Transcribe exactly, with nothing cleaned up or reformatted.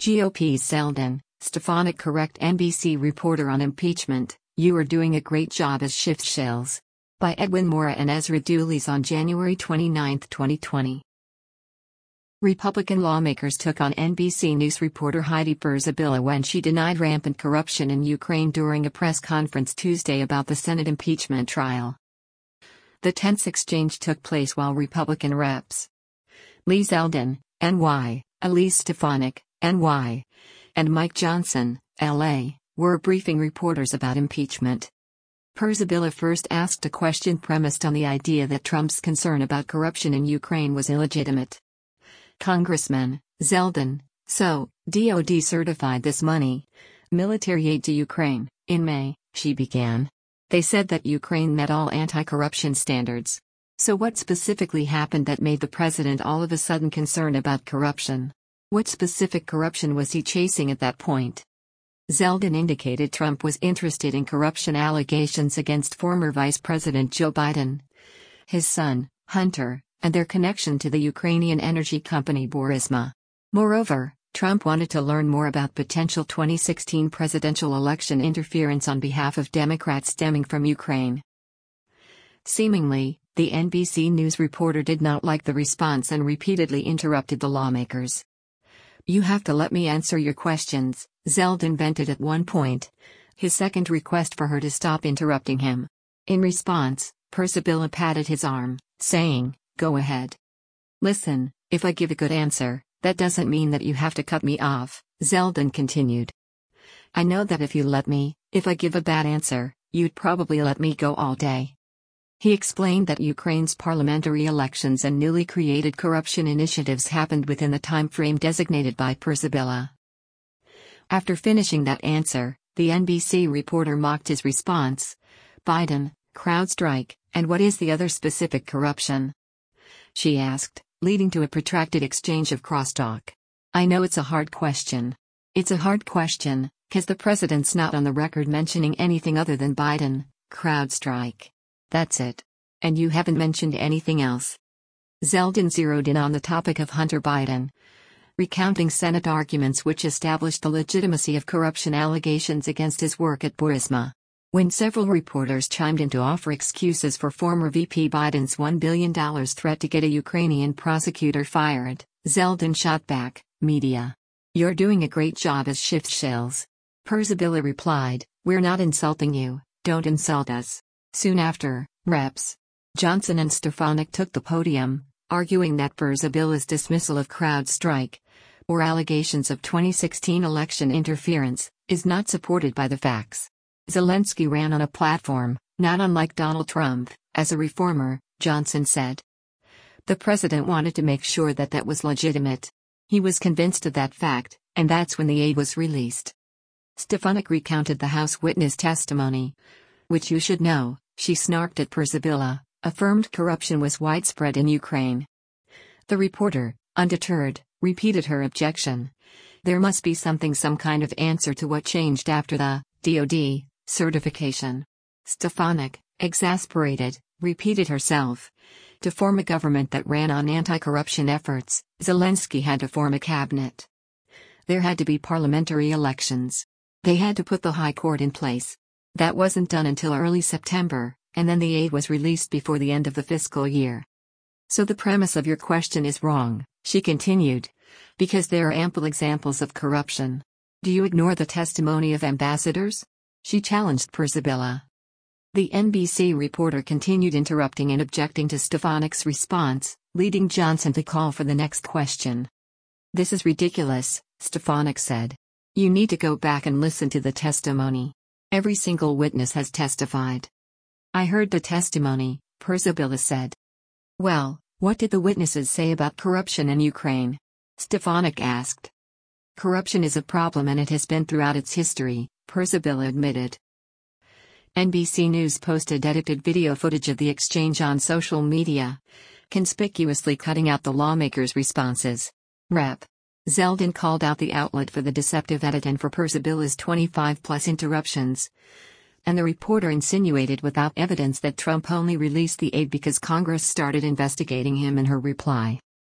G O P's Zeldin, Stefanik correct N B C reporter on impeachment, "You are doing a great job as Schiffshells." By Edwin Mora and Ezra Dooley's on January twenty-ninth, twenty twenty. Republican lawmakers took on N B C News reporter Heidi Przybyla when she denied rampant corruption in Ukraine during a press conference Tuesday about the Senate impeachment trial. The tense exchange took place while Republican Reps Lee Zeldin, N Y, Elise Stefanik, N Y, and Mike Johnson, L A, were briefing reporters about impeachment. Przybyla first asked a question premised on the idea that Trump's concern about corruption in Ukraine was illegitimate. Congressman Zeldin, "So, D O D certified this money, military aid to Ukraine, in May," she began. "They said that Ukraine met all anti-corruption standards. So what specifically happened that made the president all of a sudden concerned about corruption? What specific corruption was he chasing at that point?" Zeldin indicated Trump was interested in corruption allegations against former Vice President Joe Biden, his son, Hunter, and their connection to the Ukrainian energy company Burisma. Moreover, Trump wanted to learn more about potential twenty sixteen presidential election interference on behalf of Democrats stemming from Ukraine. Seemingly, the N B C News reporter did not like the response and repeatedly interrupted the lawmakers. "You have to let me answer your questions," Zeldin vented at one point, his second request for her to stop interrupting him. In response, Przybyla patted his arm, saying, "Go ahead. Listen, if I give a good answer, that doesn't mean that you have to cut me off," Zeldin continued. "I know that if you let me, if I give a bad answer, you'd probably let me go all day." He explained that Ukraine's parliamentary elections and newly created corruption initiatives happened within the time frame designated by Przybyla. After finishing that answer, the N B C reporter mocked his response. "Biden, CrowdStrike, and what is the other specific corruption?" she asked, leading to a protracted exchange of crosstalk. "I know it's a hard question. It's a hard question, 'cause the president's not on the record mentioning anything other than Biden, CrowdStrike. That's it. And you haven't mentioned anything else." Zeldin zeroed in on the topic of Hunter Biden, recounting Senate arguments which established the legitimacy of corruption allegations against his work at Burisma. When several reporters chimed in to offer excuses for former V P Biden's one billion dollars threat to get a Ukrainian prosecutor fired, Zeldin shot back, "Media. You're doing a great job as Schiffshells." Przybyla replied, "We're not insulting you, don't insult us." Soon after, Reps Johnson and Stefanik took the podium, arguing that Przybyla's dismissal of CrowdStrike, or allegations of twenty sixteen election interference, is not supported by the facts. Zelensky ran on a platform, not unlike Donald Trump, as a reformer, Johnson said. The president wanted to make sure that that was legitimate. He was convinced of that fact, and that's when the aid was released. Stefanik recounted the House witness testimony. "Which you should know," she snarked at Przybyla, affirmed corruption was widespread in Ukraine. The reporter, undeterred, repeated her objection. There must be something, some kind of answer to what changed after the D O D certification. Stefanik, exasperated, repeated herself. To form a government that ran on anti-corruption efforts, Zelensky had to form a cabinet. There had to be parliamentary elections. They had to put the High Court in place. That wasn't done until early September, and then the aid was released before the end of the fiscal year. "So the premise of your question is wrong," she continued, "because there are ample examples of corruption. Do you ignore the testimony of ambassadors?" she challenged Przybyla. The N B C reporter continued interrupting and objecting to Stefanik's response, leading Johnson to call for the next question. "This is ridiculous," Stefanik said. "You need to go back and listen to the testimony. Every single witness has testified." "I heard the testimony," Przybyla said. "Well, what did the witnesses say about corruption in Ukraine?" Stefanik asked. "Corruption is a problem and it has been throughout its history," Przybyla admitted. N B C News posted edited video footage of the exchange on social media, conspicuously cutting out the lawmakers' responses. Rep Zeldin called out the outlet for the deceptive edit and for Przybyla's twenty-five plus interruptions. And the reporter insinuated without evidence that Trump only released the aid because Congress started investigating him in her reply.